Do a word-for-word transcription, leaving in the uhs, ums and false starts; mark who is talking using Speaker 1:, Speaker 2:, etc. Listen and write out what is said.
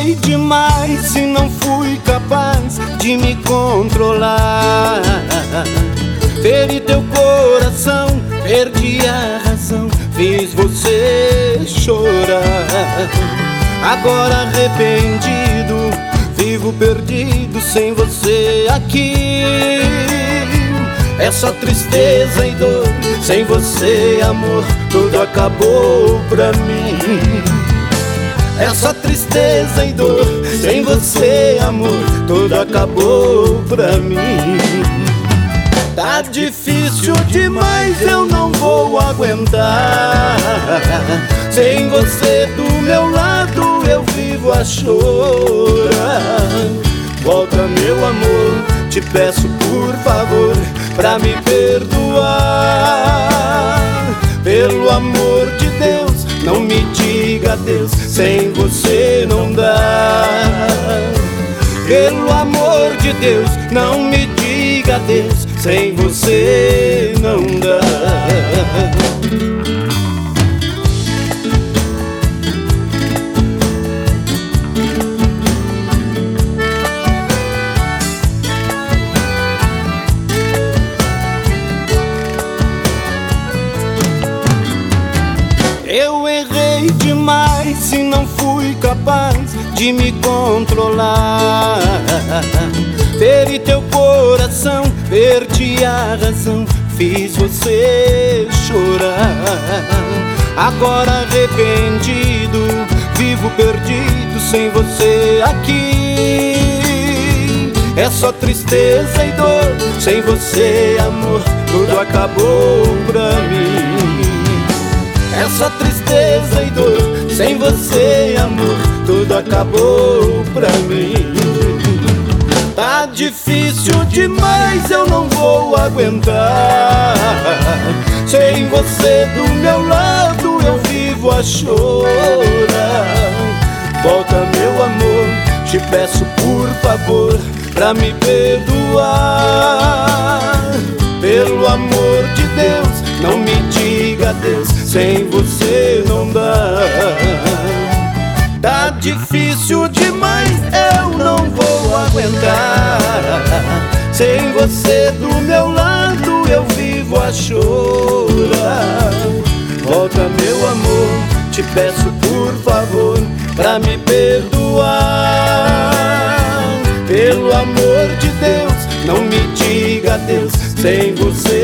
Speaker 1: errei demais e não fui capaz de me controlar. Feri teu coração, perdi a razão, fiz você chorar. Agora arrependido, vivo perdido sem você aqui. É só tristeza e dor, sem você amor, tudo acabou pra mim. É só tristeza e dor, sem você amor, tudo acabou pra mim. Tá difícil demais, eu não vou aguentar. Sem você do meu lado eu vivo a chorar. Volta meu amor, te peço por favor, pra me perdoar. Pelo amor de Deus, não me diga adeus, sem você não dá. Pelo amor de Deus, não me diga adeus, sem você não dá. Eu errei demais e não fui capaz de me controlar. Feri teu coração, perdi a razão, fiz você chorar. Agora arrependido, vivo perdido sem você aqui. É só tristeza e dor, sem você amor, tudo acabou pra mim. É só tristeza e dor, sem você amor, tudo acabou pra mim. Tá difícil demais, eu não vou aguentar. Sem você do meu lado eu vivo a chorar. Volta meu amor, te peço por favor, pra me perdoar. Pelo amor de Deus, não me diga adeus, sem você não dá. Tá difícil demais, eu não vou aguentar. Sem você do meu lado eu vivo a chorar. Volta meu amor, te peço por favor, pra me perdoar. Pelo amor de Deus, não me diga adeus, sem você